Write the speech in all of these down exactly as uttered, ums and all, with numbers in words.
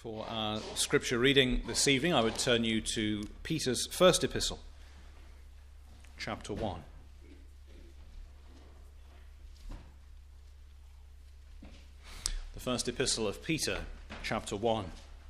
For our scripture reading this evening, I would turn you to Peter's first epistle, chapter one. The first epistle of Peter, chapter one.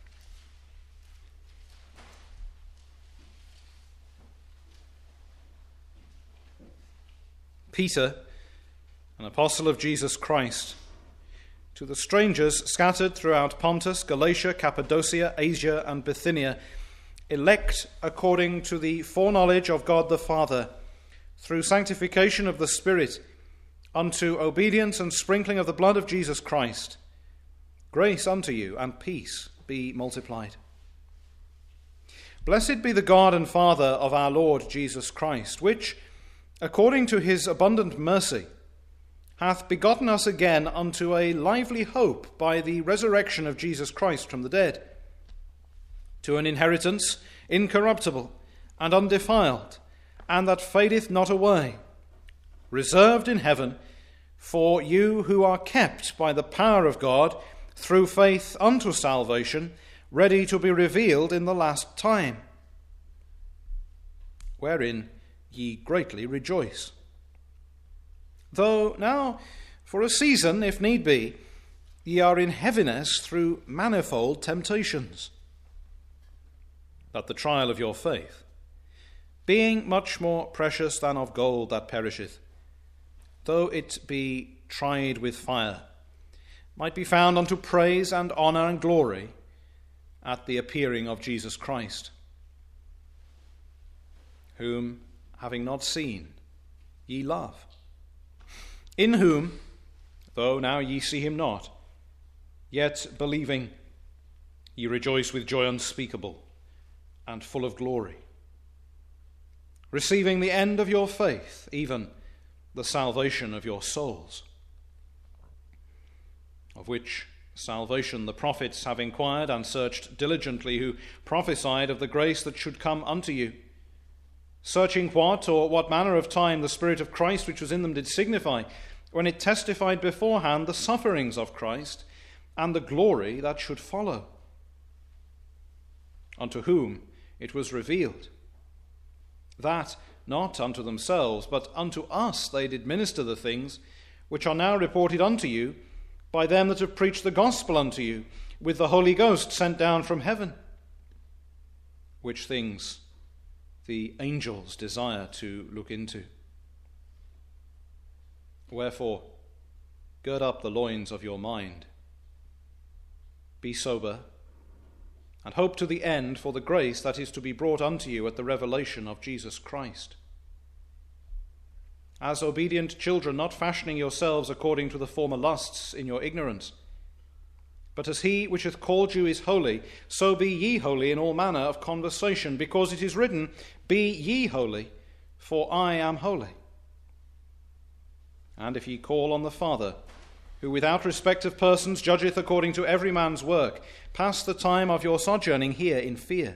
Peter, an apostle of Jesus Christ, to the strangers scattered throughout Pontus, Galatia, Cappadocia, Asia, and Bithynia, elect according to the foreknowledge of God the Father, through sanctification of the Spirit, unto obedience and sprinkling of the blood of Jesus Christ, grace unto you and peace be multiplied. Blessed be the God and Father of our Lord Jesus Christ, which, according to his abundant mercy, hath begotten us again unto a lively hope by the resurrection of Jesus Christ from the dead, to an inheritance incorruptible and undefiled, and that fadeth not away, reserved in heaven for you who are kept by the power of God through faith unto salvation, ready to be revealed in the last time, wherein ye greatly rejoice. Though now, for a season, if need be, ye are in heaviness through manifold temptations, that the trial of your faith, being much more precious than of gold that perisheth, though it be tried with fire, might be found unto praise and honour and glory at the appearing of Jesus Christ, whom, having not seen, ye love, in whom, though now ye see him not, yet believing, ye rejoice with joy unspeakable and full of glory, receiving the end of your faith, even the salvation of your souls, of which salvation the prophets have inquired and searched diligently, who prophesied of the grace that should come unto you, searching what or what manner of time the Spirit of Christ which was in them did signify, when it testified beforehand the sufferings of Christ and the glory that should follow, unto whom it was revealed, that not unto themselves, but unto us they did minister the things which are now reported unto you by them that have preached the gospel unto you, with the Holy Ghost sent down from heaven, which things the angels desire to look into. Wherefore, gird up the loins of your mind, be sober, and hope to the end for the grace that is to be brought unto you at the revelation of Jesus Christ. As obedient children, not fashioning yourselves according to the former lusts in your ignorance, but as he which hath called you is holy, so be ye holy in all manner of conversation, because it is written, Be ye holy, for I am holy. And if ye call on the Father, who without respect of persons judgeth according to every man's work, pass the time of your sojourning here in fear.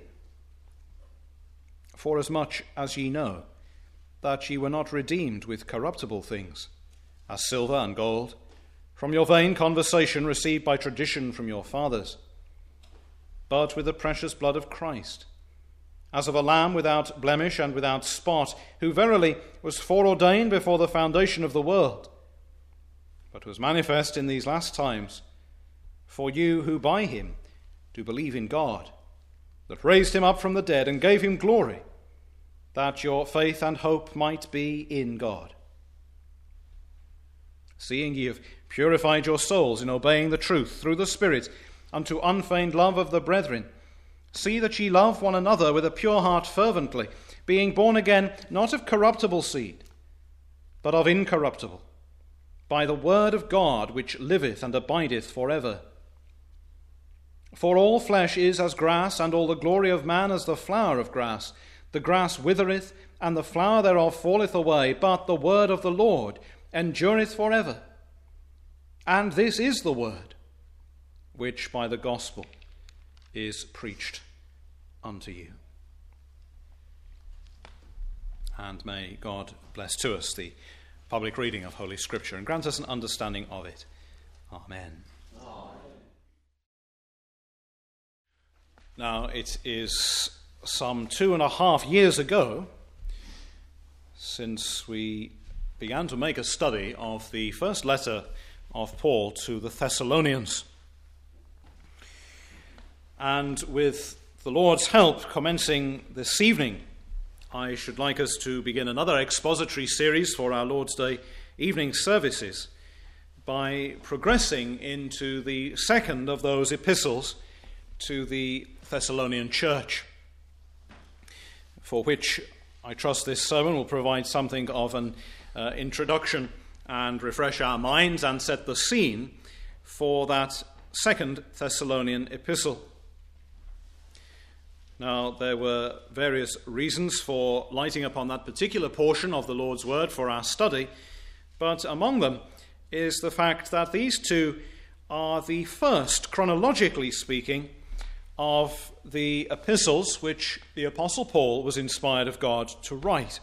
Forasmuch as ye know that ye were not redeemed with corruptible things, as silver and gold, from your vain conversation received by tradition from your fathers, but with the precious blood of Christ, as of a lamb without blemish and without spot, who verily was foreordained before the foundation of the world, but was manifest in these last times for you who by him do believe in God, that raised him up from the dead and gave him glory, that your faith and hope might be in God. Seeing ye have purified your souls in obeying the truth through the Spirit unto unfeigned love of the brethren, see that ye love one another with a pure heart fervently, being born again not of corruptible seed, but of incorruptible, by the word of God which liveth and abideth for ever. For all flesh is as grass, and all the glory of man as the flower of grass. The grass withereth, and the flower thereof falleth away, but the word of the Lord endureth for ever. And this is the word which by the gospel is preached unto you. And may God bless to us the public reading of Holy Scripture and grant us an understanding of it. Amen. Now, it is some two and a half years ago since we began to make a study of the first letter of Paul to the Thessalonians. And with the Lord's help, commencing this evening, I should like us to begin another expository series for our Lord's Day evening services by progressing into the second of those epistles to the Thessalonian church, for which I trust this sermon will provide something of an uh, introduction and refresh our minds and set the scene for that second Thessalonian epistle. Now, there were various reasons for lighting upon that particular portion of the Lord's Word for our study, but among them is the fact that these two are the first, chronologically speaking, of the epistles which the Apostle Paul was inspired of God to write.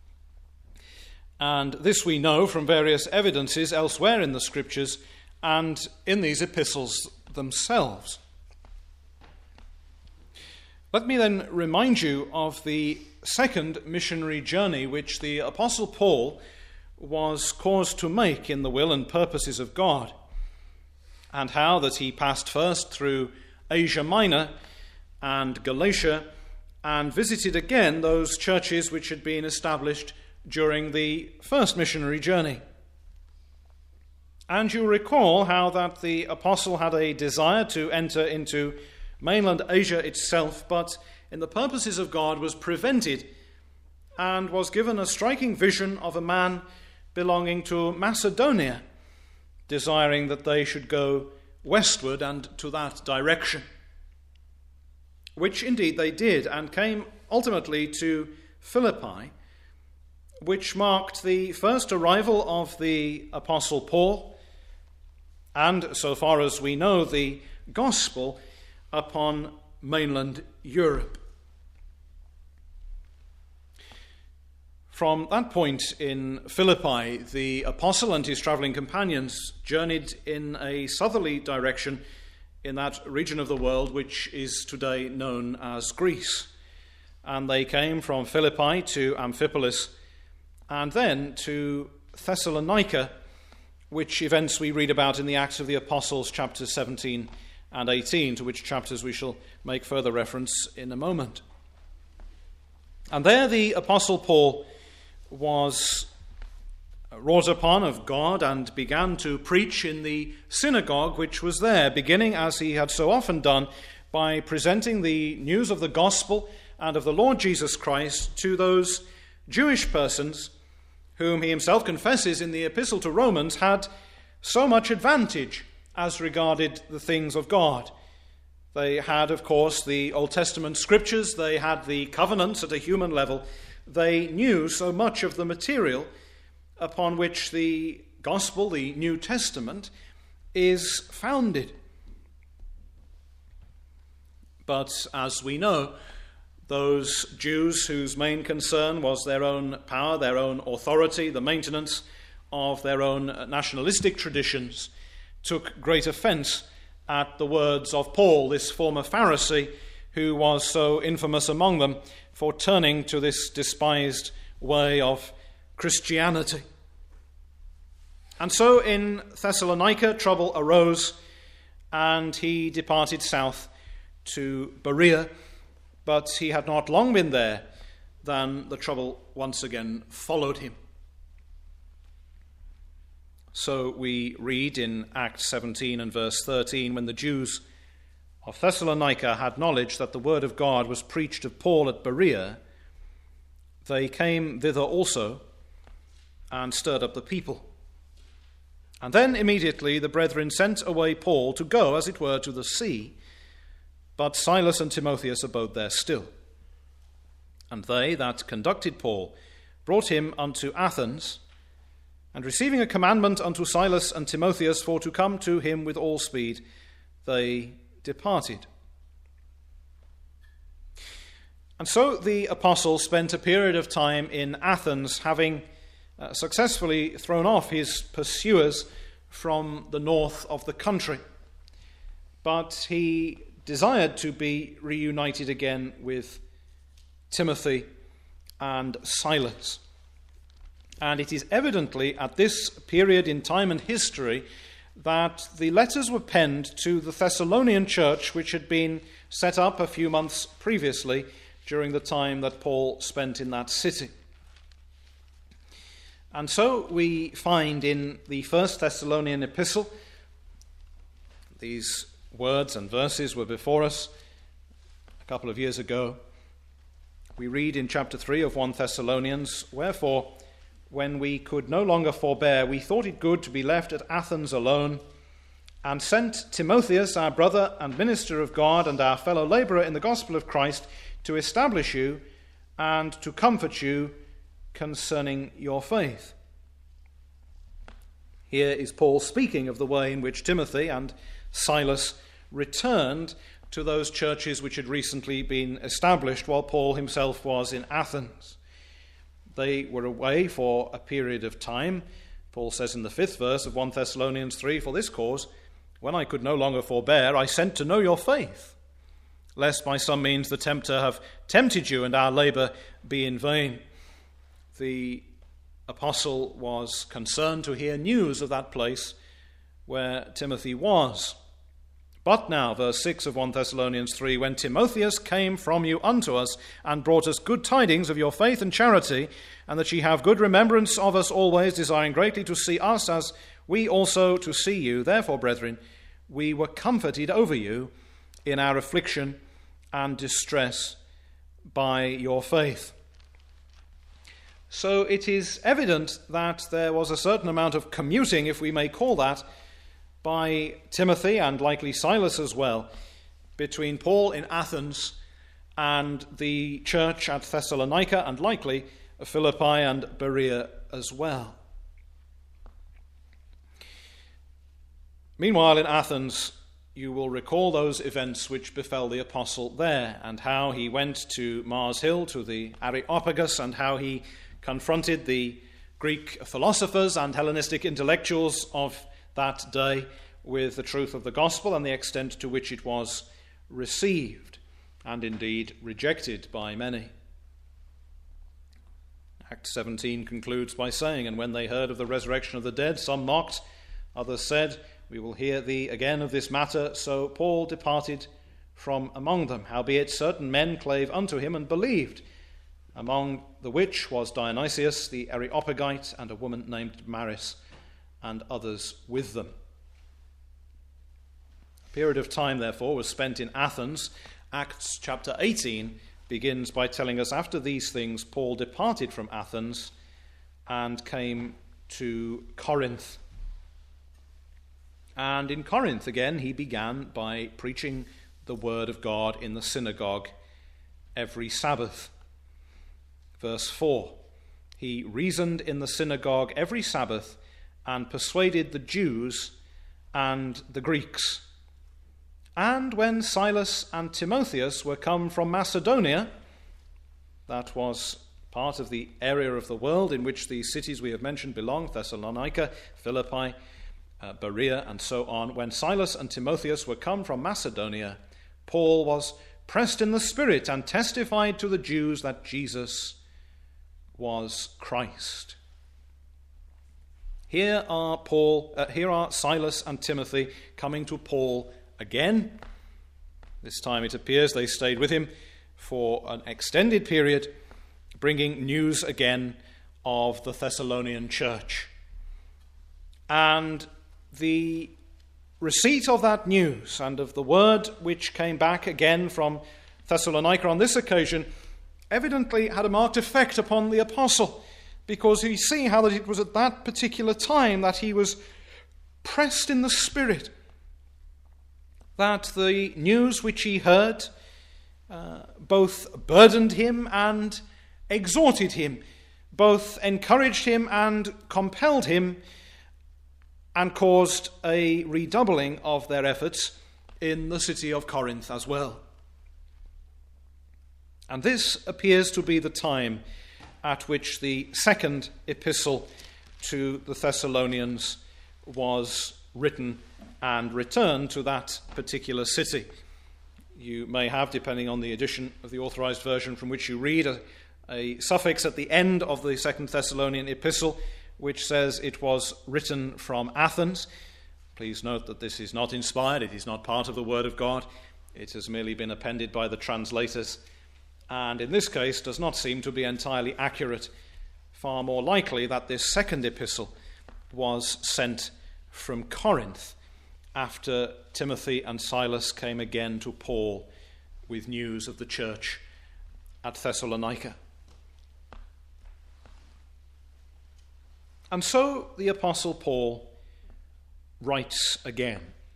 And this we know from various evidences elsewhere in the Scriptures and in these epistles themselves. Let me then remind you of the second missionary journey which the Apostle Paul was caused to make in the will and purposes of God, and how that he passed first through Asia Minor and Galatia and visited again those churches which had been established during the first missionary journey. And you recall how that the apostle had a desire to enter into mainland Asia itself, but in the purposes of God was prevented and was given a striking vision of a man belonging to Macedonia, desiring that they should go westward and to that direction, which indeed they did, and came ultimately to Philippi, which marked the first arrival of the Apostle Paul, and, so far as we know, the gospel upon mainland Europe. From that point in Philippi, the apostle and his travelling companions journeyed in a southerly direction in that region of the world which is today known as Greece. And they came from Philippi to Amphipolis and then to Thessalonica, which events we read about in the Acts of the Apostles, chapters seventeen and eighteen, to which chapters we shall make further reference in a moment. And there the Apostle Paul was wrought upon of God and began to preach in the synagogue which was there, beginning, as he had so often done, by presenting the news of the gospel and of the Lord Jesus Christ to those Jewish persons whom he himself confesses in the epistle to Romans had so much advantage as regarded the things of God. They had, of course, the Old Testament scriptures, they had the covenants at a human level, they knew so much of the material upon which the gospel, the New Testament, is founded. But as we know, those Jews whose main concern was their own power, their own authority, the maintenance of their own nationalistic traditions, took great offence at the words of Paul, this former Pharisee, who was so infamous among them for turning to this despised way of Christianity. And so in Thessalonica trouble arose, and he departed south to Berea, but he had not long been there than the trouble once again followed him. So we read in Acts seventeen and verse thirteen, when the Jews of Thessalonica had knowledge that the word of God was preached of Paul at Berea, they came thither also and stirred up the people. And then immediately the brethren sent away Paul to go, as it were, to the sea, but Silas and Timotheus abode there still. And they that conducted Paul brought him unto Athens, and receiving a commandment unto Silas and Timotheus for to come to him with all speed, they departed. And so the apostle spent a period of time in Athens, having uh, successfully thrown off his pursuers from the north of the country. But he desired to be reunited again with Timothy and Silas. And it is evidently at this period in time and history that the letters were penned to the Thessalonian church, which had been set up a few months previously during the time that Paul spent in that city. And so we find in the First Thessalonian epistle, these words and verses were before us a couple of years ago. We read in chapter three of First Thessalonians, "Wherefore, when we could no longer forbear, we thought it good to be left at Athens alone, and sent Timotheus, our brother and minister of God, and our fellow laborer in the gospel of Christ, to establish you and to comfort you concerning your faith." Here is Paul speaking of the way in which Timothy and Silas returned to those churches which had recently been established while Paul himself was in Athens. They were away for a period of time. Paul says in the fifth verse of First Thessalonians three, "For this cause, when I could no longer forbear, I sent to know your faith, lest by some means the tempter have tempted you and our labour be in vain." The apostle was concerned to hear news of that place where Timothy was. "But now," verse six of First Thessalonians three, "when Timotheus came from you unto us, and brought us good tidings of your faith and charity, and that ye have good remembrance of us always, desiring greatly to see us, as we also to see you. Therefore, brethren, we were comforted over you in our affliction and distress by your faith." So it is evident that there was a certain amount of commuting, if we may call that, by Timothy and likely Silas as well, between Paul in Athens and the church at Thessalonica, and likely Philippi and Berea as well. Meanwhile, in Athens, you will recall those events which befell the apostle there, and how he went to Mars Hill, to the Areopagus, and how he confronted the Greek philosophers and Hellenistic intellectuals of that day with the truth of the gospel and the extent to which it was received and indeed rejected by many. Acts seventeen concludes by saying, "And when they heard of the resurrection of the dead, some mocked, others said, We will hear thee again of this matter. So Paul departed from among them. Howbeit certain men clave unto him and believed, among the which was Dionysius the Areopagite, and a woman named Maris, and others with them." A period of time, therefore, was spent in Athens. Acts chapter eighteen begins by telling us, after these things, Paul departed from Athens and came to Corinth. And in Corinth, again, he began by preaching the word of God in the synagogue every Sabbath. Verse four, "He reasoned in the synagogue every Sabbath and persuaded the Jews and the Greeks. And when Silas and Timotheus were come from Macedonia," that was part of the area of the world in which the cities we have mentioned belong, Thessalonica, Philippi, uh, Berea, and so on. "When Silas and Timotheus were come from Macedonia, Paul was pressed in the Spirit and testified to the Jews that Jesus was Christ." Here are Paul, uh, here are Silas and Timothy coming to Paul again. This time it appears they stayed with him for an extended period, bringing news again of the Thessalonian church. And the receipt of that news and of the word which came back again from Thessalonica on this occasion evidently had a marked effect upon the apostle, because we see how that it was at that particular time that he was pressed in the Spirit, that the news which he heard uh, both burdened him and exhorted him, both encouraged him and compelled him, and caused a redoubling of their efforts in the city of Corinth as well. And this appears to be the time at which the second epistle to the Thessalonians was written and returned to that particular city. You may have, depending on the edition of the Authorized Version from which you read, a, a suffix at the end of the Second Thessalonian epistle which says it was written from Athens. Please note that this is not inspired, it is not part of the Word of God. It has merely been appended by the translators, and in this case does not seem to be entirely accurate. Far more likely that this second epistle was sent from Corinth after Timothy and Silas came again to Paul with news of the church at Thessalonica. And so the Apostle Paul writes again.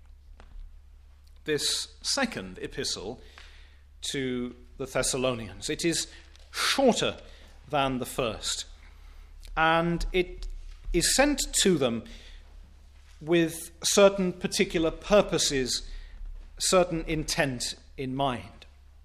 This second epistle to the Thessalonians. It is shorter than the first, and it is sent to them with certain particular purposes, certain intent in mind.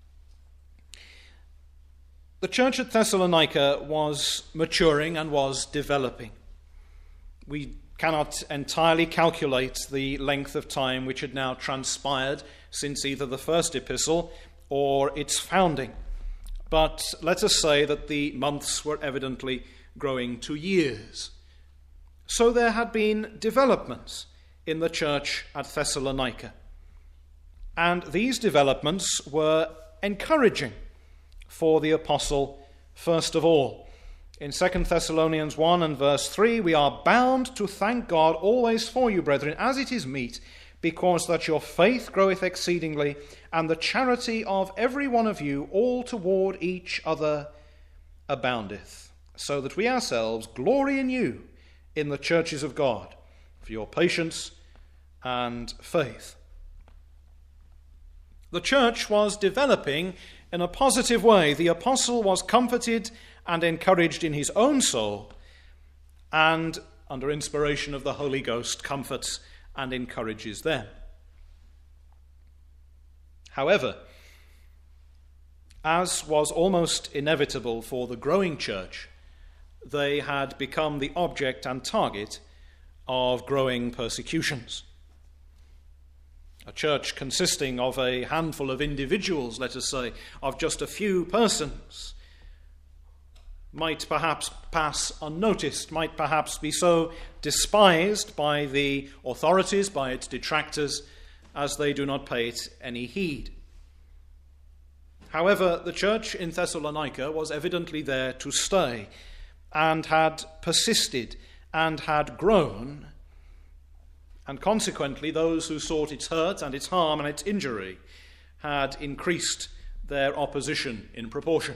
The church at Thessalonica was maturing and was developing. We cannot entirely calculate the length of time which had now transpired since either the first epistle or its founding. But let us say that the months were evidently growing to years. So there had been developments in the church at Thessalonica. And these developments were encouraging for the apostle first of all. In Second Thessalonians one and verse three, we are bound to thank God always for you, brethren, as it is meet, because that your faith groweth exceedingly, and the charity of every one of you all toward each other aboundeth, so that we ourselves glory in you in the churches of God, for your patience and faith. The church was developing in a positive way. The apostle was comforted and encouraged in his own soul, and under inspiration of the Holy Ghost comforts and encourages them. However, as was almost inevitable for the growing church, they had become the object and target of growing persecutions. A church consisting of a handful of individuals, let us say, of just a few persons, might perhaps pass unnoticed, might perhaps be so despised by the authorities, by its detractors, as they do not pay it any heed. However, the church in Thessalonica was evidently there to stay, and had persisted and had grown, and consequently those who sought its hurt and its harm and its injury had increased their opposition in proportion.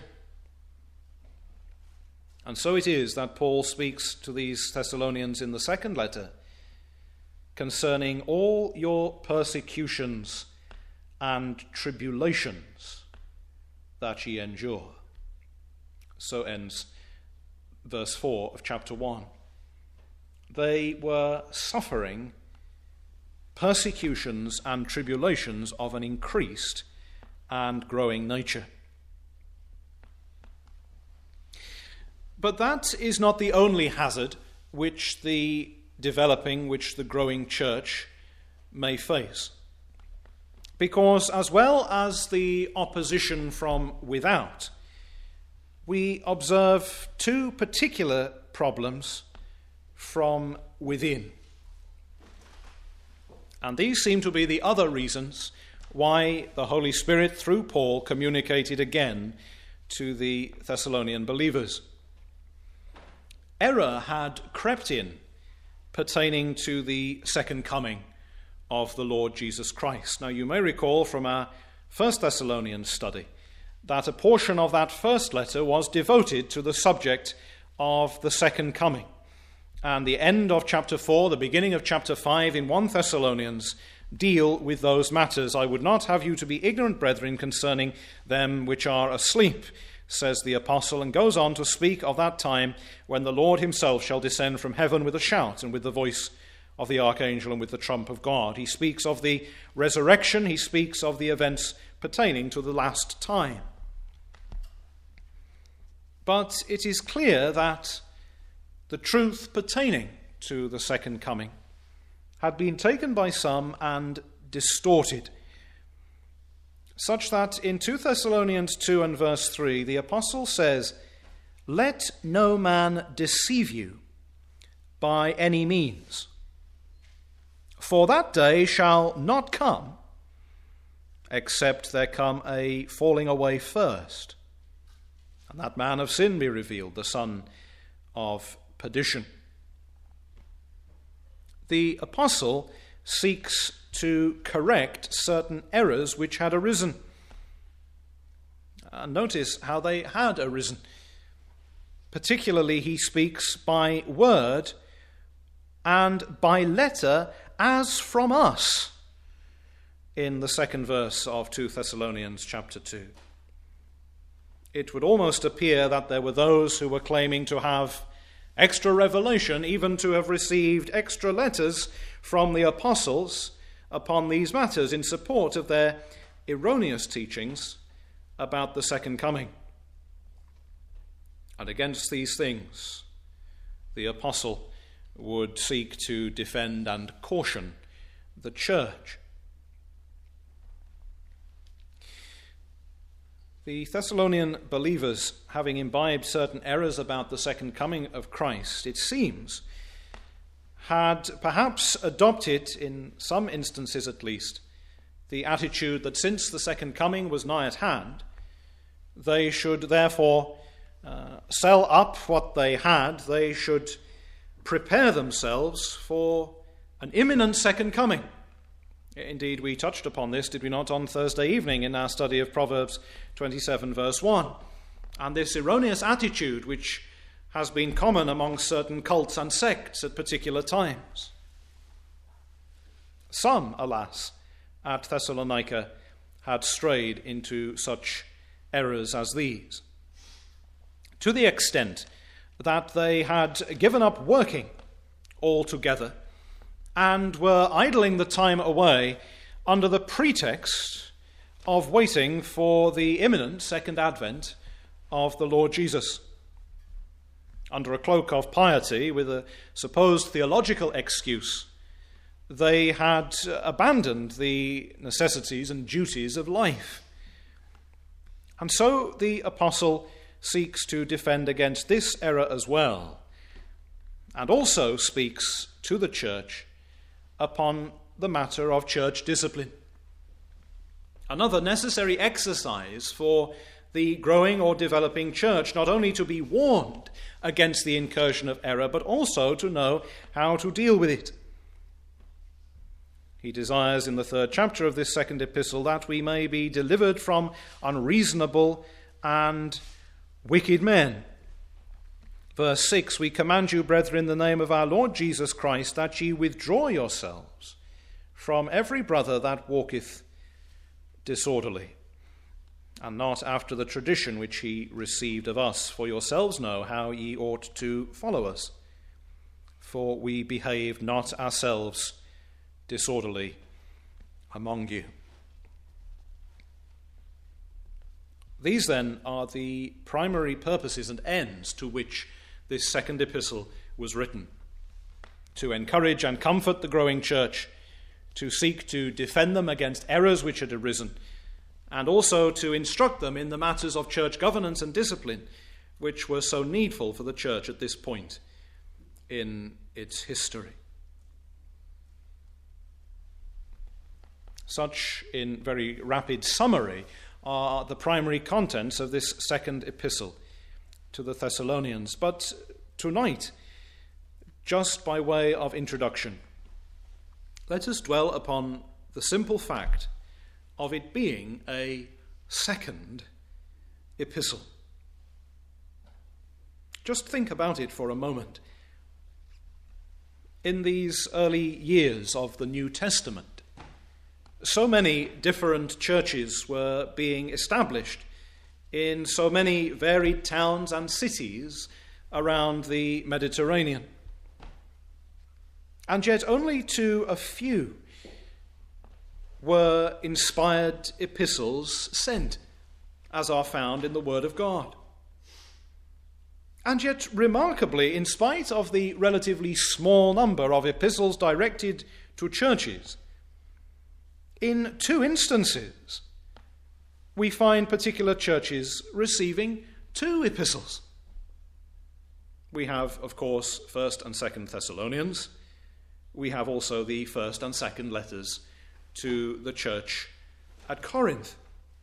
And so it is that Paul speaks to these Thessalonians in the second letter concerning all your persecutions and tribulations that ye endure. So ends verse four of chapter one. They were suffering persecutions and tribulations of an increased and growing nature. But that is not the only hazard which the developing, which the growing church may face. Because as well as the opposition from without, we observe two particular problems from within. And these seem to be the other reasons why the Holy Spirit, through Paul, communicated again to the Thessalonian believers. Error had crept in pertaining to the second coming of the Lord Jesus Christ. Now, you may recall from our First Thessalonians study that a portion of that first letter was devoted to the subject of the second coming. And the end of chapter four, the beginning of chapter five in First Thessalonians deal with those matters. I would not have you to be ignorant, brethren, concerning them which are asleep, says the apostle, and goes on to speak of that time when the Lord himself shall descend from heaven with a shout and with the voice of the archangel and with the trump of God. He speaks of the resurrection. He speaks of the events pertaining to the last time. But it is clear that the truth pertaining to the second coming had been taken by some and distorted. such that in two Thessalonians two and verse three, the apostle says, "Let no man deceive you by any means, for that day shall not come, except there come a falling away first, and that man of sin be revealed, the son of perdition." The apostle seeks to correct certain errors which had arisen. And notice how they had arisen. Particularly, he speaks by word and by letter as from us in the second verse of two Thessalonians chapter two. It would almost appear that there were those who were claiming to have extra revelation, even to have received extra letters from the apostles upon these matters in support of their erroneous teachings about the second coming. And against these things, the apostle would seek to defend and caution the church. The Thessalonian believers, having imbibed certain errors about the second coming of Christ, it seems, had perhaps adopted, in some instances at least, the attitude that since the second coming was nigh at hand, they should therefore uh, sell up what they had. They should prepare themselves for an imminent second coming. Indeed, we touched upon this, did we not, on Thursday evening in our study of Proverbs twenty-seven, verse one. And this erroneous attitude, which has been common among certain cults and sects at particular times. Some, alas, at Thessalonica had strayed into such errors as these, to the extent that they had given up working altogether and were idling the time away under the pretext of waiting for the imminent second advent of the Lord Jesus. Under a cloak of piety, with a supposed theological excuse, they had abandoned the necessities and duties of life. And so the apostle seeks to defend against this error as well, and also speaks to the church upon the matter of church discipline. Another necessary exercise for the growing or developing church, not only to be warned against the incursion of error, but also to know how to deal with it. He desires in the third chapter of this second epistle that we may be delivered from unreasonable and wicked men. Verse six, "We command you, brethren, in the name of our Lord Jesus Christ, that ye withdraw yourselves from every brother that walketh disorderly, and not after the tradition which he received of us. For yourselves know how ye ought to follow us. For we behaved not ourselves disorderly among you." These, then, are the primary purposes and ends to which this second epistle was written: to encourage and comfort the growing church, to seek to defend them against errors which had arisen, and also to instruct them in the matters of church governance and discipline, which were so needful for the church at this point in its history. Such, in very rapid summary, are the primary contents of this second epistle to the Thessalonians. But tonight, just by way of introduction, let us dwell upon the simple fact of it being a second epistle. Just think about it for a moment. In these early years of the New Testament, so many different churches were being established in so many varied towns and cities around the Mediterranean. And yet only to a few were inspired epistles sent, as are found in the Word of God. And yet, remarkably, in spite of the relatively small number of epistles directed to churches, in two instances, we find particular churches receiving two epistles. We have, of course, First and Second Thessalonians. We have also the first and second letters to the church at Corinth.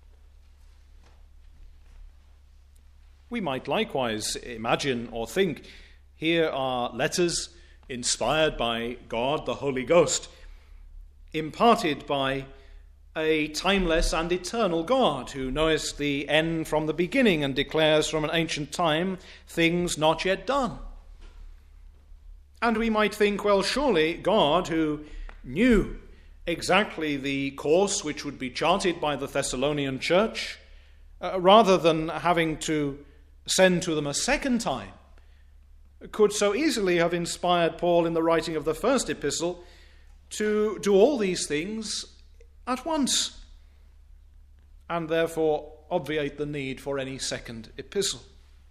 We might likewise imagine or think, here are letters inspired by God the Holy Ghost, imparted by a timeless and eternal God who knoweth the end from the beginning and declares from an ancient time things not yet done. And we might think, well, surely God, who knew exactly the course which would be charted by the Thessalonian church, uh, rather than having to send to them a second time, could so easily have inspired Paul in the writing of the first epistle to do all these things at once, and therefore obviate the need for any second epistle.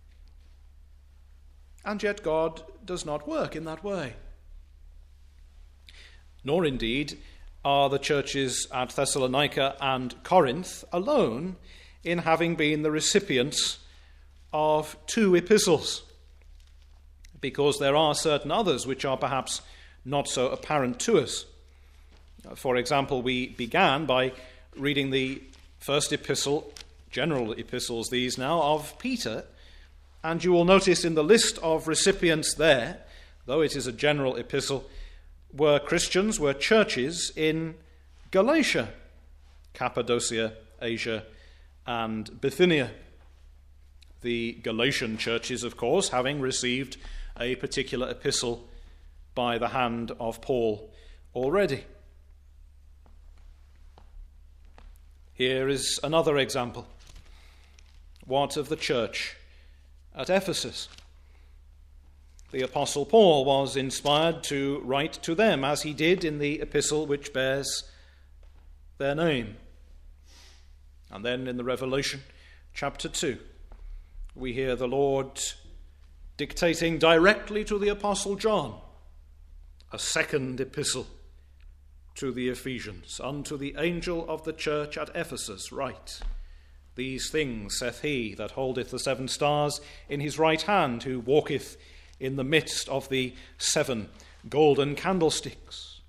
And yet God does not work in that way. Nor indeed are the churches at Thessalonica and Corinth alone in having been the recipients of two epistles, because there are certain others which are perhaps not so apparent to us. For example, we began by reading the first epistle, general epistles these now, of Peter, and you will notice in the list of recipients there, though it is a general epistle, were Christians, were churches in Galatia, Cappadocia, Asia, and Bithynia. The Galatian churches, of course, having received a particular epistle by the hand of Paul already. Here is another example. What of the church at Ephesus? The Apostle Paul was inspired to write to them, as he did in the epistle which bears their name. And then in the Revelation chapter two, we hear the Lord dictating directly to the Apostle John a second epistle to the Ephesians. Unto the angel of the church at Ephesus write, These things saith he that holdeth the seven stars in his right hand, who walketh in the midst of the seven golden candlesticks.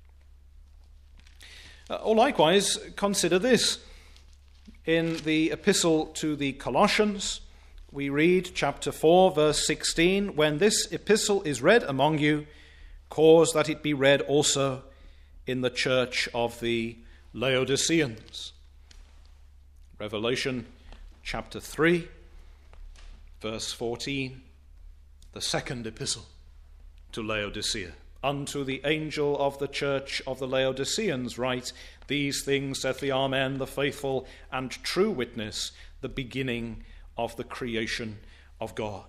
Uh, or likewise, consider this. In the epistle to the Colossians, we read chapter four, verse sixteen, When this epistle is read among you, cause that it be read also in the church of the Laodiceans. Revelation chapter three, verse fourteen, the second epistle to Laodicea. Unto the angel of the church of the Laodiceans write, These things saith the Amen, the faithful and true witness, the beginning of the creation of God.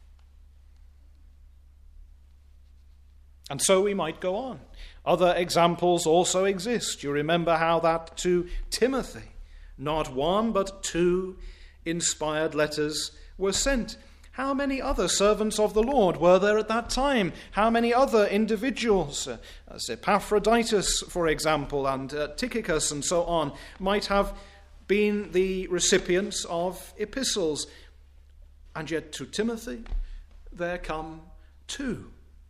And so we might go on. Other examples also exist. You remember how that to Timothy, not one but two inspired letters were sent. How many other servants of the Lord were there at that time? How many other individuals, uh, as Epaphroditus, for example, and uh, Tychicus and so on, might have been the recipients of epistles? And yet to Timothy there come two.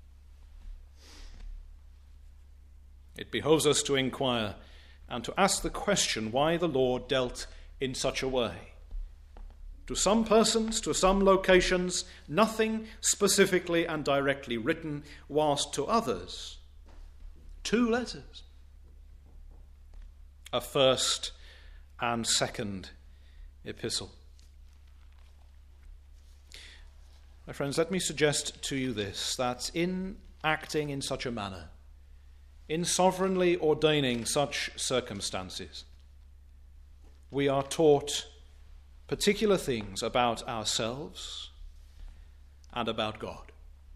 It behoves us to inquire and to ask the question why the Lord dealt in such a way. To some persons, to some locations, nothing specifically and directly written, whilst to others, two letters, a first and second epistle. My friends, let me suggest to you this, that in acting in such a manner, in sovereignly ordaining such circumstances, we are taught particular things about ourselves and about God.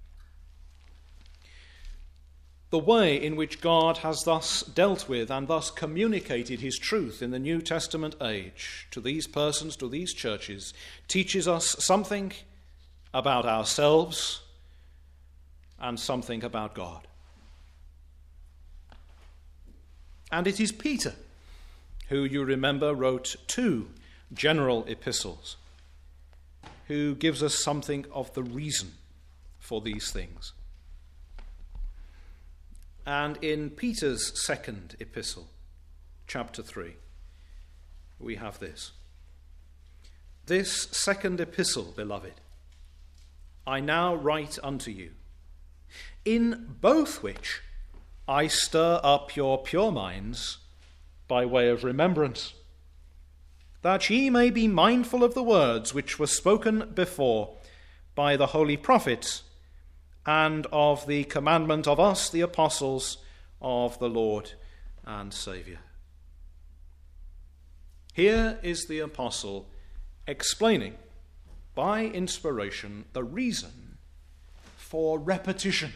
The way in which God has thus dealt with and thus communicated his truth in the New Testament age to these persons, to these churches, teaches us something about ourselves and something about God. And it is Peter who, you remember, wrote two general epistles, who gives us something of the reason for these things. And in Peter's second epistle, chapter three, we have this. This second epistle, beloved, I now write unto you, in both which I stir up your pure minds by way of remembrance, that ye may be mindful of the words which were spoken before by the holy prophets, and of the commandment of us, the apostles of the Lord and Saviour. Here is the apostle explaining by inspiration the reason for repetition.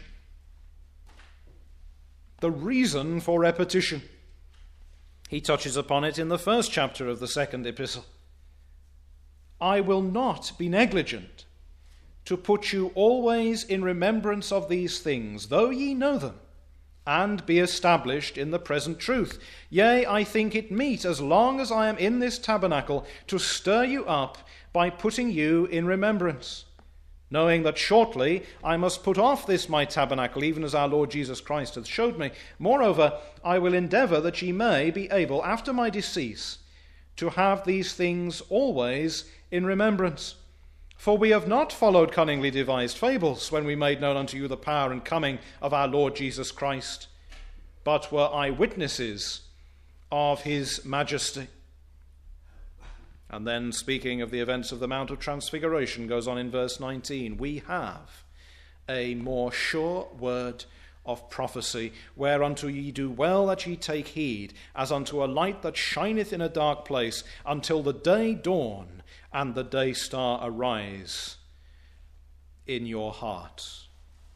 The reason for repetition. He touches upon it in the first chapter of the second epistle. I will not be negligent to put you always in remembrance of these things, though ye know them, and be established in the present truth. Yea, I think it meet, as long as I am in this tabernacle, to stir you up by putting you in remembrance, knowing that shortly I must put off this my tabernacle, even as our Lord Jesus Christ hath showed me. Moreover, I will endeavour that ye may be able, after my decease, to have these things always in remembrance. For we have not followed cunningly devised fables, when we made known unto you the power and coming of our Lord Jesus Christ, but were eyewitnesses of his majesty. And then, speaking of the events of the Mount of Transfiguration, goes on in verse nineteen, we have a more sure word of prophecy, whereunto ye do well that ye take heed, as unto a light that shineth in a dark place, until the day dawn and the day star arise in your hearts.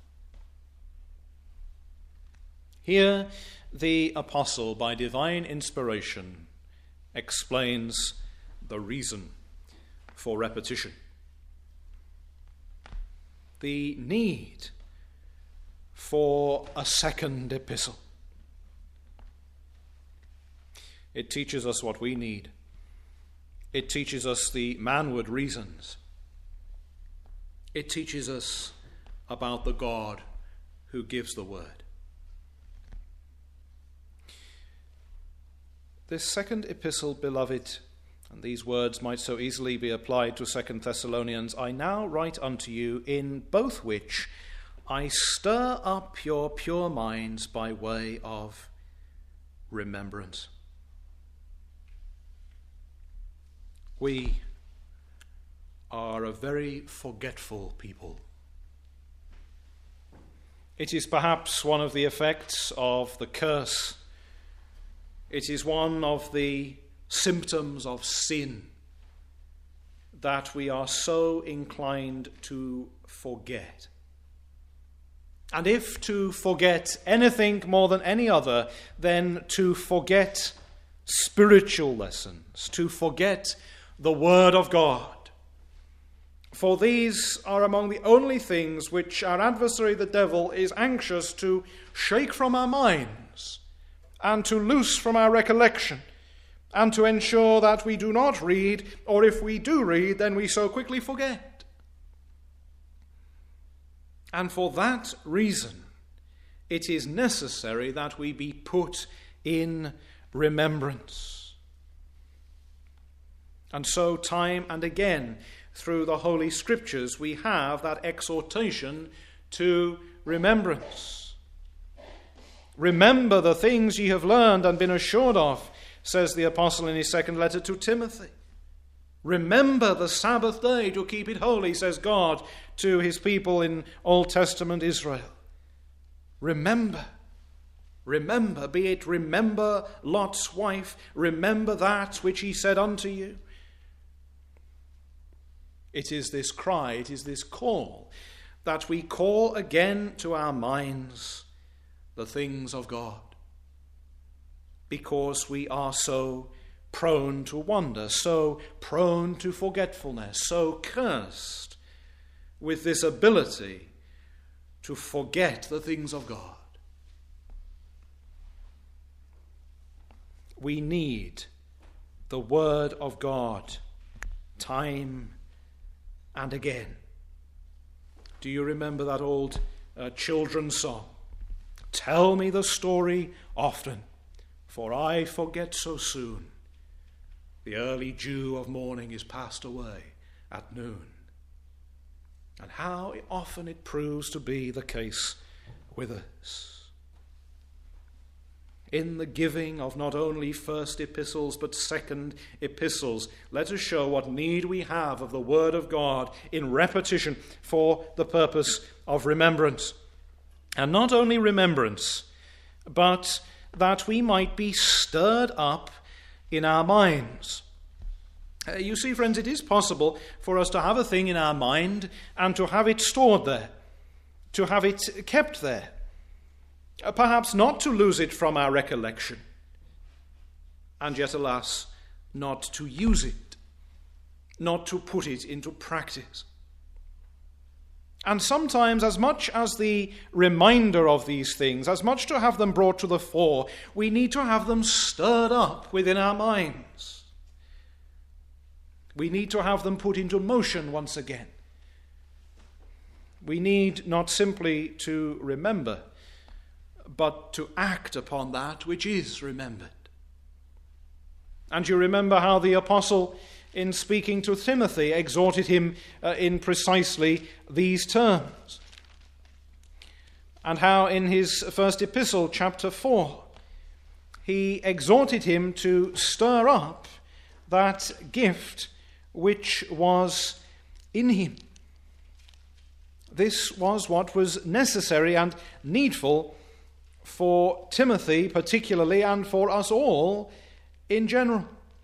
Here the apostle, by divine inspiration, explains the reason for repetition. The need for a second epistle. It teaches us what we need. It teaches us the manward reasons. It teaches us about the God who gives the word. This second epistle, beloved, and these words might so easily be applied to Second Thessalonians, I now write unto you, in both which I stir up your pure minds by way of remembrance. We are a very forgetful people. It is perhaps one of the effects of the curse. It is one of the symptoms of sin that we are so inclined to forget. And if to forget anything more than any other, then to forget spiritual lessons, to forget the Word of God. For these are among the only things which our adversary the devil is anxious to shake from our minds and to loose from our recollection, and to ensure that we do not read, or if we do read, then we so quickly forget. And for that reason, it is necessary that we be put in remembrance. And so, time and again, through the Holy Scriptures, we have that exhortation to remembrance. Remember the things ye have learned and been assured of, says the apostle in his second letter to Timothy. Remember the Sabbath day to keep it holy, says God to his people in Old Testament Israel. Remember. Remember, be it remember Lot's wife, remember that which he said unto you. It is this cry, it is this call, that we call again to our minds the things of God, because we are so prone to wander, so prone to forgetfulness, so cursed with this ability to forget the things of God. We need the Word of God time and again. Do you remember that old uh, children's song? Tell me the story often, for I forget so soon. The early dew of morning is passed away at noon. And how often it proves to be the case with us. In the giving of not only first epistles but second epistles, let us show what need we have of the Word of God in repetition for the purpose of remembrance. And not only remembrance, but that we might be stirred up in our minds. Uh, you see, friends, it is possible for us to have a thing in our mind and to have it stored there, to have it kept there. Uh, perhaps not to lose it from our recollection, and yet, alas, not to use it, not to put it into practice. And sometimes, as much as the reminder of these things, as much to have them brought to the fore, we need to have them stirred up within our minds. We need to have them put into motion once again. We need not simply to remember, but to act upon that which is remembered. And you remember how the apostle, in speaking to Timothy, exhorted him uh, in precisely these terms. And how in his first epistle, chapter four, he exhorted him to stir up that gift which was in him. This was what was necessary and needful for Timothy particularly, and for us all in general.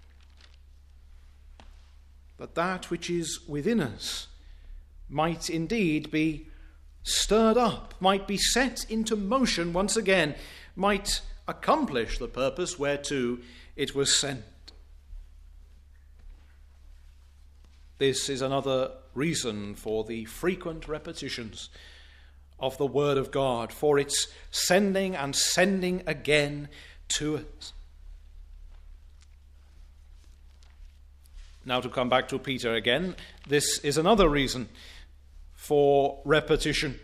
But that which is within us might indeed be stirred up, might be set into motion once again, might accomplish the purpose whereto it was sent. This is another reason for the frequent repetitions of the Word of God, for its sending and sending again to us. Now, to come back to Peter again, this is another reason for repetition.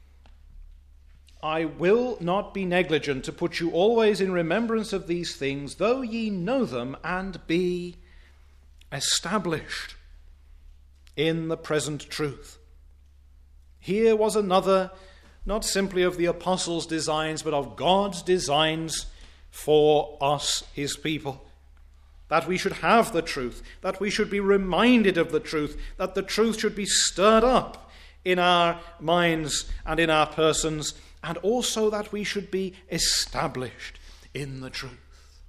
I will not be negligent to put you always in remembrance of these things, though ye know them and be established in the present truth. Here was another, not simply of the apostles' designs, but of God's designs for us, his people. That we should have the truth, that we should be reminded of the truth, that the truth should be stirred up in our minds and in our persons, and also that we should be established in the truth.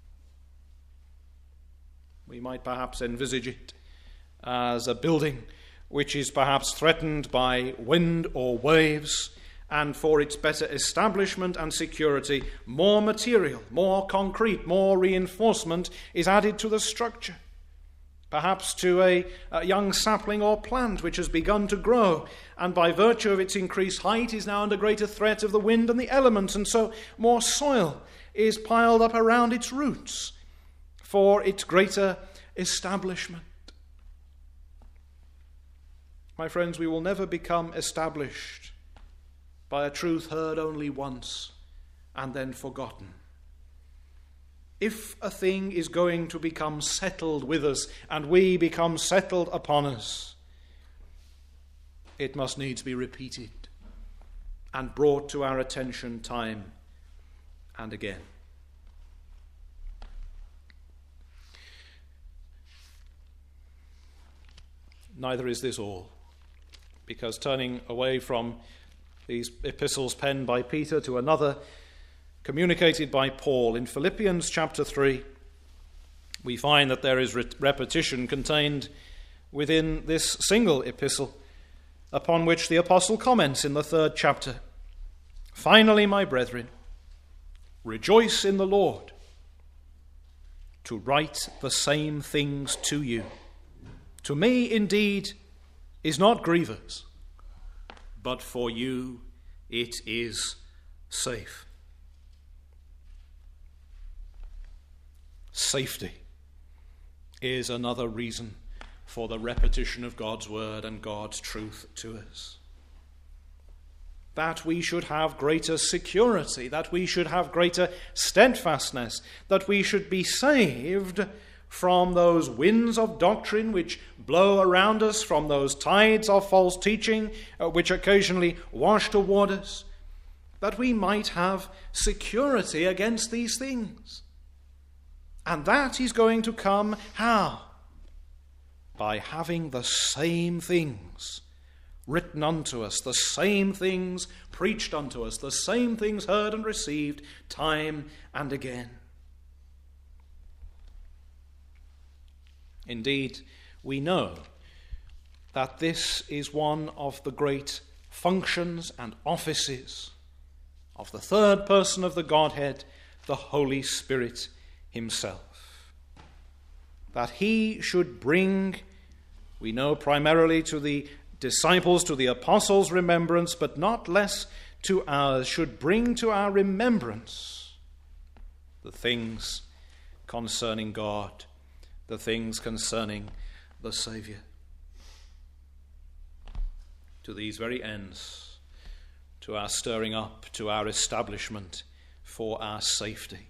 We might perhaps envisage it as a building which is perhaps threatened by wind or waves, and for its better establishment and security, more material, more concrete, more reinforcement is added to the structure. Perhaps to a, a young sapling or plant which has begun to grow, and by virtue of its increased height is now under greater threat of the wind and the elements, and so more soil is piled up around its roots for its greater establishment. My friends, we will never become established by a truth heard only once and then forgotten. If a thing is going to become settled with us and we become settled upon us, it must needs be repeated and brought to our attention time and again. Neither is this all, because turning away from these epistles penned by Peter to another, communicated by Paul in Philippians chapter three, we find that there is re- repetition contained within this single epistle, upon which the apostle comments in the third chapter. Finally, my brethren, rejoice in the Lord. To write the same things to you, to me indeed is not grievous, but for you it is safe. Safety is another reason for the repetition of God's word and God's truth to us. That we should have greater security, that we should have greater steadfastness, that we should be saved from those winds of doctrine which blow around us, from those tides of false teaching uh, which occasionally wash toward us, that we might have security against these things. And that is going to come how? By having the same things written unto us, the same things preached unto us, the same things heard and received time and again. Indeed, we know that this is one of the great functions and offices of the third person of the Godhead, the Holy Spirit himself. That he should bring, we know primarily to the disciples, to the apostles' remembrance, but not less to ours, should bring to our remembrance the things concerning God, the things concerning the Saviour. To these very ends, to our stirring up, to our establishment, for our safety.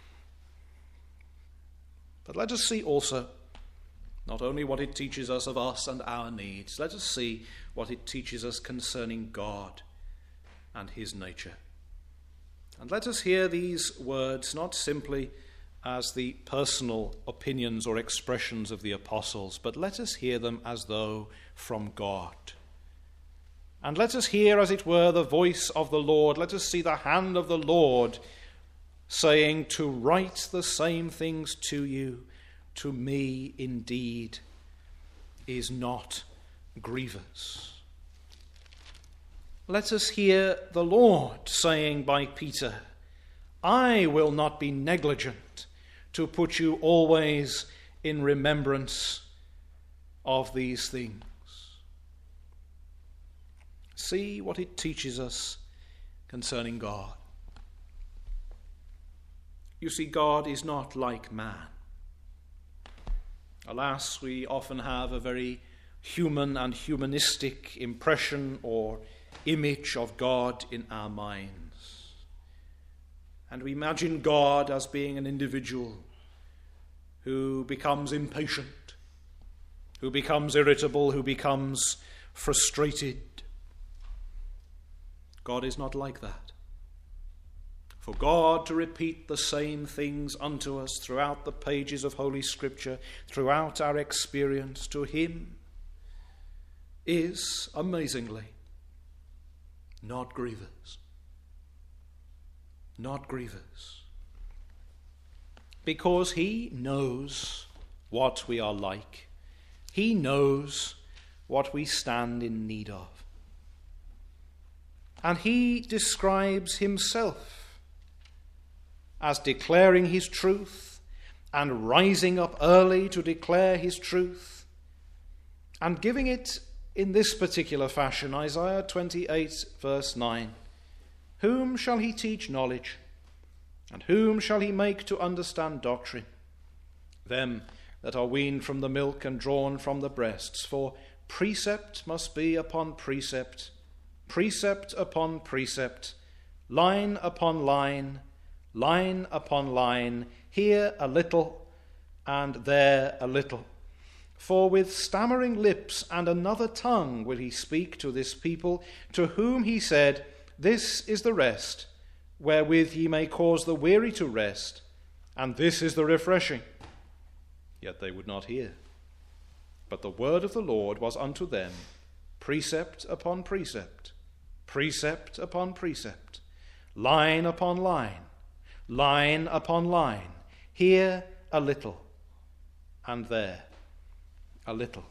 But let us see also not only what it teaches us of us and our needs, let us see what it teaches us concerning God and his nature. And let us hear these words not simply as the personal opinions or expressions of the apostles, but let us hear them as though from God. And let us hear, as it were, the voice of the Lord. Let us see the hand of the Lord saying, to write the same things to you, to me indeed is not grievous. Let us hear the Lord saying by Peter, I will not be negligent to put you always in remembrance of these things. See what it teaches us concerning God. You see, God is not like man. Alas, we often have a very human and humanistic impression or image of God in our minds. And we imagine God as being an individual who becomes impatient, who becomes irritable, who becomes frustrated. God is not like that. For God to repeat the same things unto us throughout the pages of Holy Scripture, throughout our experience, to him is, amazingly, not grievous. Not grievous. Because he knows what we are like. He knows what we stand in need of. And he describes himself as declaring his truth and rising up early to declare his truth and giving it in this particular fashion. Isaiah twenty-eight verse nine. Whom shall he teach knowledge? And whom shall he make to understand doctrine? Them that are weaned from the milk and drawn from the breasts. For precept must be upon precept, precept upon precept, line upon line, line upon line, here a little and there a little. For with stammering lips and another tongue will he speak to this people, to whom he said, This is the rest, wherewith ye may cause the weary to rest, and this is the refreshing. Yet they would not hear. But the word of the Lord was unto them precept upon precept, precept upon precept, line upon line, line upon line, here a little, and there a little.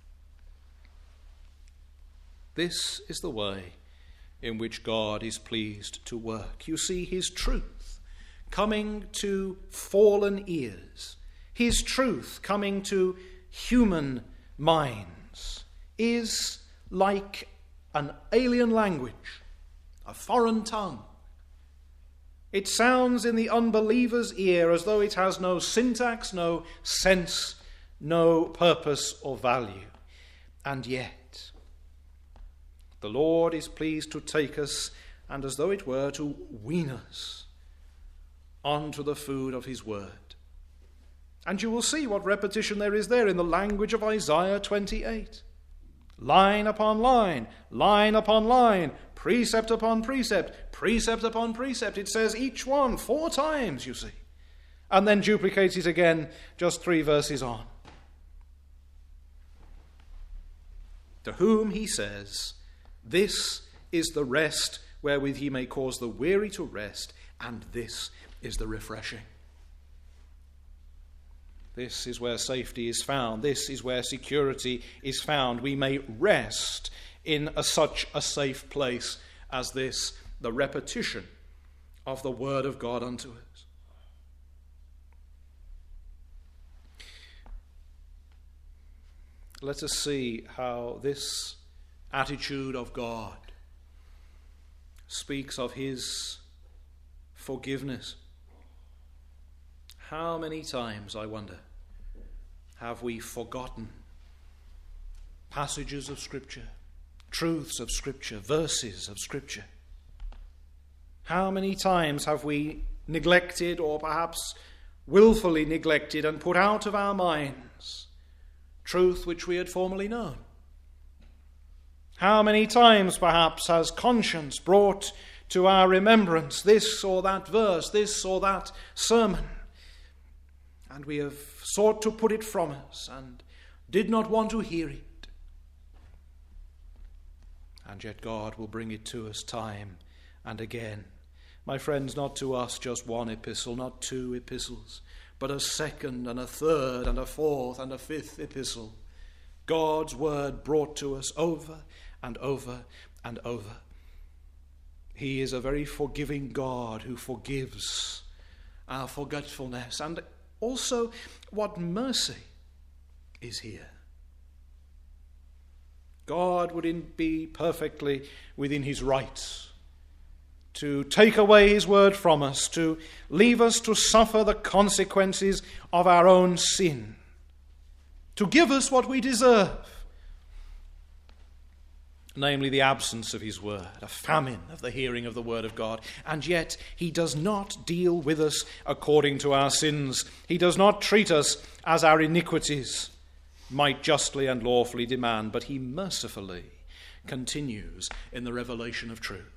This is the way in which God is pleased to work. You see, his truth coming to fallen ears, his truth coming to human minds, is like an alien language, a foreign tongue. It sounds in the unbeliever's ear as though it has no syntax, no sense, no purpose or value. And yet, the Lord is pleased to take us and, as though it were, to wean us onto the food of his word. And you will see what repetition there is there in the language of Isaiah twenty-eight. Line upon line, line upon line, precept upon precept, precept upon precept. It says each one four times, you see. And then duplicates it again just three verses on. To whom he says, this is the rest wherewith he may cause the weary to rest, and this is the refreshing. This is where safety is found. This is where security is found. We may rest in a, such a safe place as this, the repetition of the word of God unto us. Let us see how this attitude of God speaks of his forgiveness. How many times, I wonder, have we forgotten passages of Scripture, truths of Scripture, verses of Scripture? How many times have we neglected, or perhaps willfully neglected and put out of our minds, truth which we had formerly known? How many times, perhaps, has conscience brought to our remembrance this or that verse, this or that sermon, and we have sought to put it from us and did not want to hear it? And yet God will bring it to us time and again. My friends, not to us just one epistle, not two epistles, but a second and a third and a fourth and a fifth epistle. God's word brought to us over and over and over. He is a very forgiving God who forgives our forgetfulness. And also, what mercy is here. God would be perfectly within his rights to take away his word from us, to leave us to suffer the consequences of our own sin, to give us what we deserve, namely the absence of his word, a famine of the hearing of the word of God. And yet he does not deal with us according to our sins. He does not treat us as our iniquities might justly and lawfully demand, but he mercifully continues in the revelation of truth.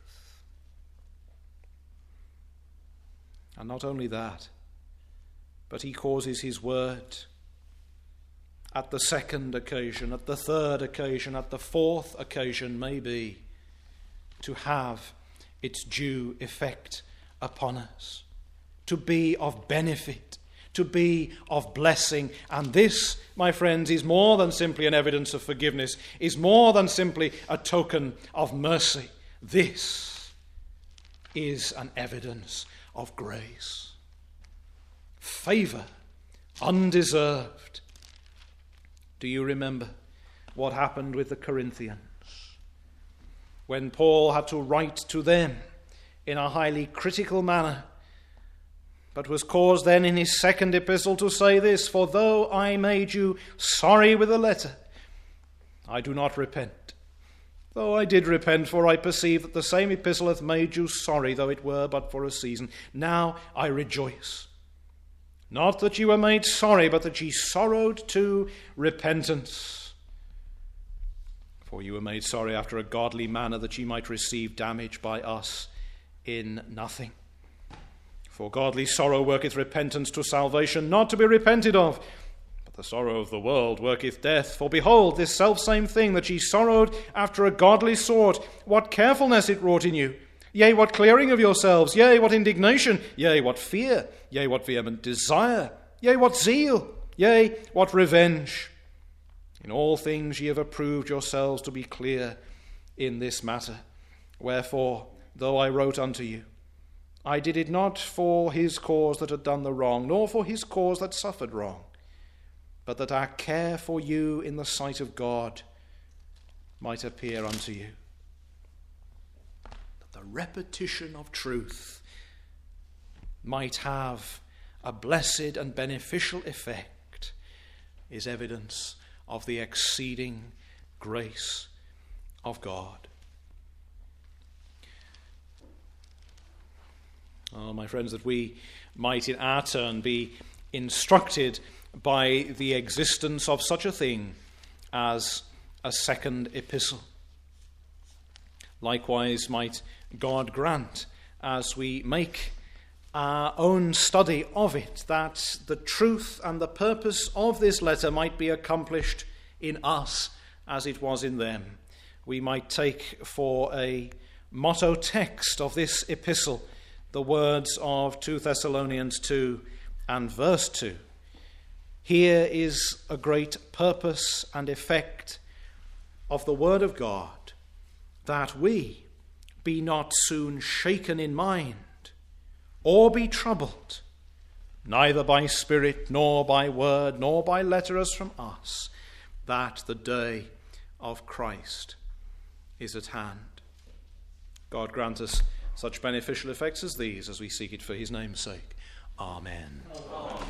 And not only that, but he causes his word at the second occasion, at the third occasion, at the fourth occasion, maybe, to have its due effect upon us, to be of benefit, to be of blessing. And this, my friends, is more than simply an evidence of forgiveness, is more than simply a token of mercy. This is an evidence of grace, favor, undeserved. Do you remember what happened with the Corinthians when Paul had to write to them in a highly critical manner, but was caused then in his second epistle to say this: for though I made you sorry with a letter, I do not repent. Though I did repent, for I perceive that the same epistle hath made you sorry, though it were but for a season. Now I rejoice. Not that ye were made sorry, but that ye sorrowed to repentance. For ye were made sorry after a godly manner, that ye might receive damage by us in nothing. For godly sorrow worketh repentance to salvation, not to be repented of. But the sorrow of the world worketh death. For behold, this selfsame thing that ye sorrowed after a godly sort, what carefulness it wrought in you! Yea, what clearing of yourselves! Yea, what indignation! Yea, what fear! Yea, what vehement desire! Yea, what zeal! Yea, what revenge! In all things ye have approved yourselves to be clear in this matter. Wherefore, though I wrote unto you, I did it not for his cause that had done the wrong, nor for his cause that suffered wrong, but that our care for you in the sight of God might appear unto you. The repetition of truth might have a blessed and beneficial effect is evidence of the exceeding grace of God. Oh, my friends, that we might in our turn be instructed by the existence of such a thing as a second epistle. Likewise might God grant, as we make our own study of it, that the truth and the purpose of this letter might be accomplished in us as it was in them. We might take for a motto text of this epistle the words of Second Thessalonians two and verse two. Here is a great purpose and effect of the word of God, that we be not soon shaken in mind, or be troubled, neither by spirit, nor by word, nor by letter as from us, that the day of Christ is at hand. God grant us such beneficial effects as these as we seek it for his name's sake. Amen. Amen.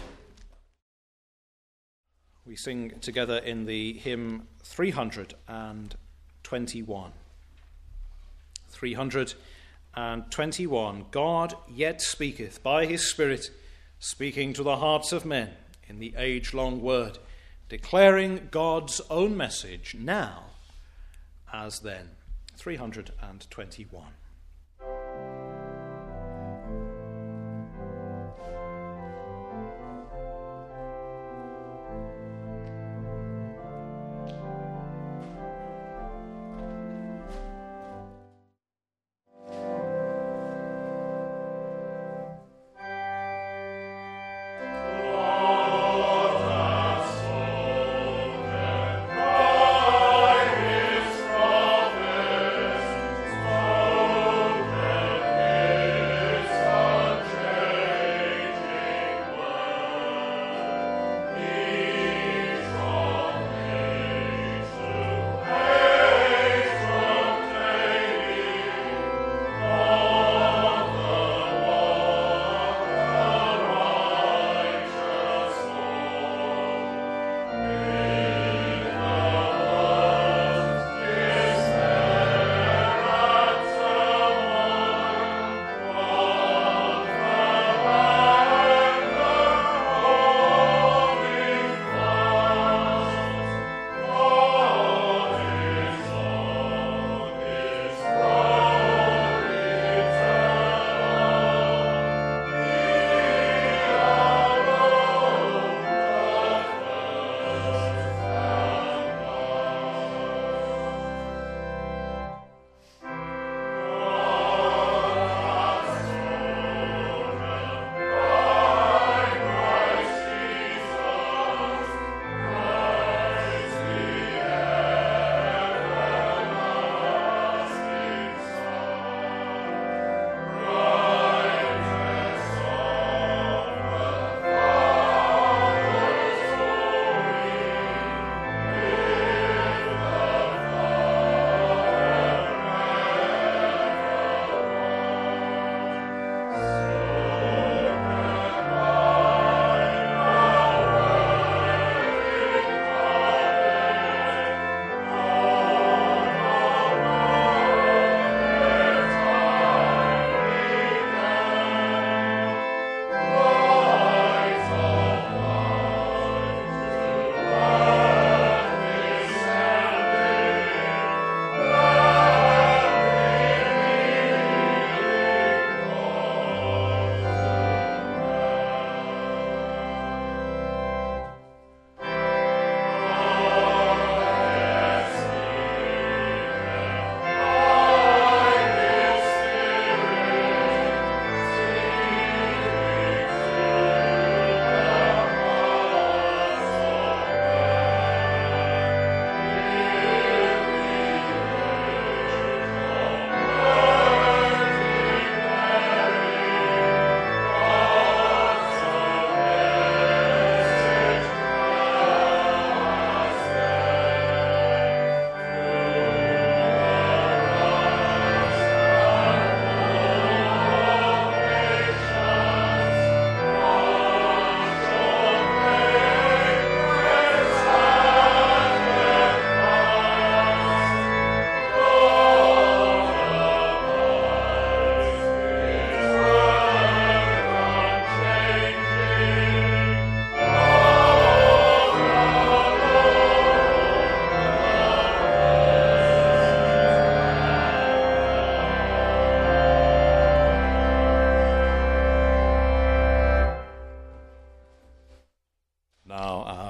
We sing together in the hymn three hundred twenty-one. three hundred twenty-one. God yet speaketh by his Spirit, speaking to the hearts of men in the age-long word, declaring God's own message now as then. three hundred twenty-one. Oh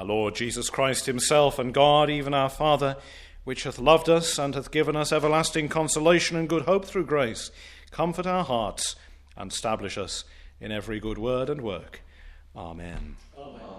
Lord Jesus Christ himself, and God, even our Father, which hath loved us and hath given us everlasting consolation and good hope through grace, comfort our hearts and establish us in every good word and work. Amen. Amen.